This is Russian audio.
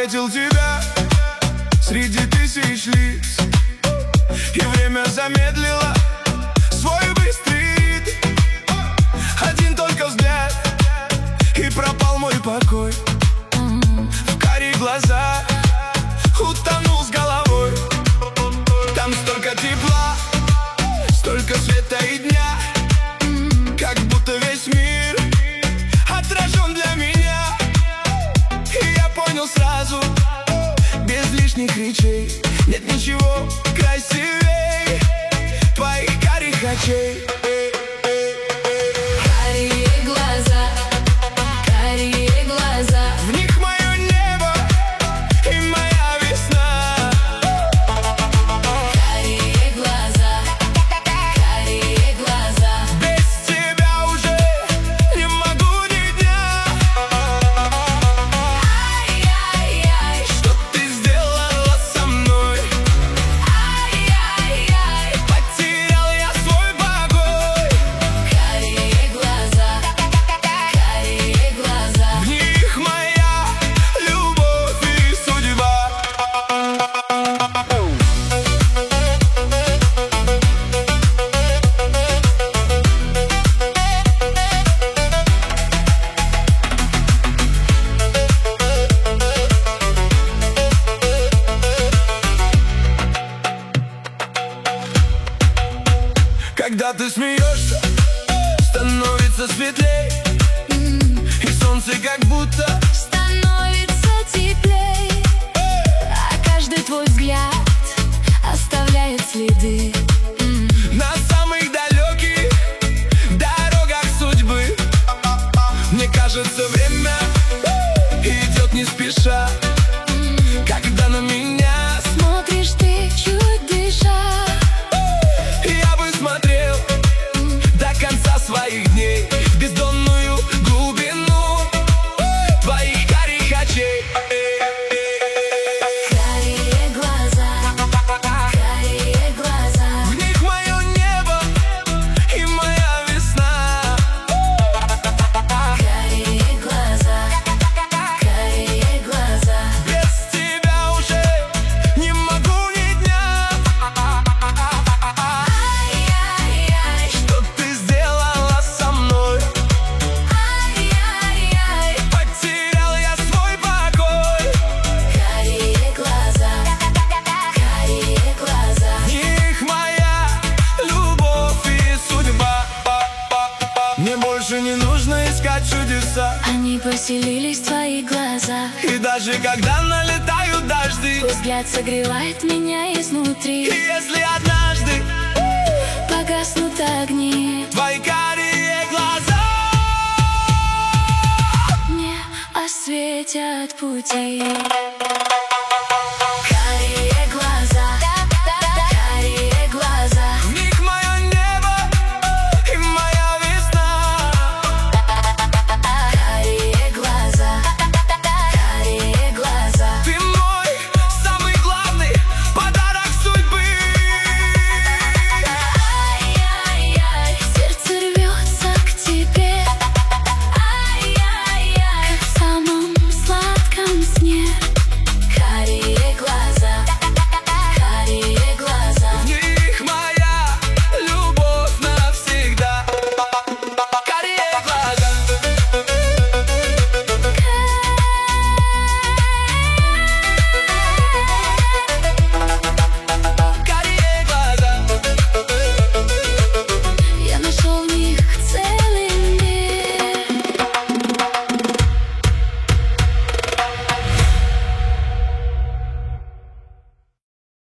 заметил тебя среди тысяч лиц, и время замедлило свой быстрый ритм. Один только взгляд, и пропал мой покой. В карих глазах утонул с головой. Там столько тепла, столько света и дня, как будто весь мир отражен для меня. И я понял сразу, без лишних речей, нет ничего красивей твоих карих очей. Карие глаза, карие глаза, В них мое небо и моя весна. карие глаза, карие глаза. Без тебя уже не могу ни дня. Ай-яй-яй, Что ты сделала со мной? ай-яй-яй. Потерял я свой покой. Карие глаза, карие глаза. В них моя любовь и судьба. Когда ты смеешься, становится светлей, и солнце как будто Становится теплей, а каждый твой взгляд оставляет следы. на самых далеких дорогах судьбы. Мне кажется, время идет не спеша, когда на меня Смотришь ты, чуть дыша. я бы смотрел до конца своих дней в бездонную глубину твоих карих очей. Карие глаза, карие глаза. В них мое небо и моя весна. Карие глаза, карие глаза. Без тебя уже не могу ни дня. Ай-яй-яй, Что ты сделала со мной? ай-яй-яй. Потерял я свой покой. Карие глаза, карие глаза. В них моя любовь и судьба. Мне больше не нужно искать чудеса. Они поселились в твоих глазах. И даже когда налетают дожди, Твой взгляд согревает меня и изнутри. если однажды Погаснут огни, твои карие глаза мне осветят пути.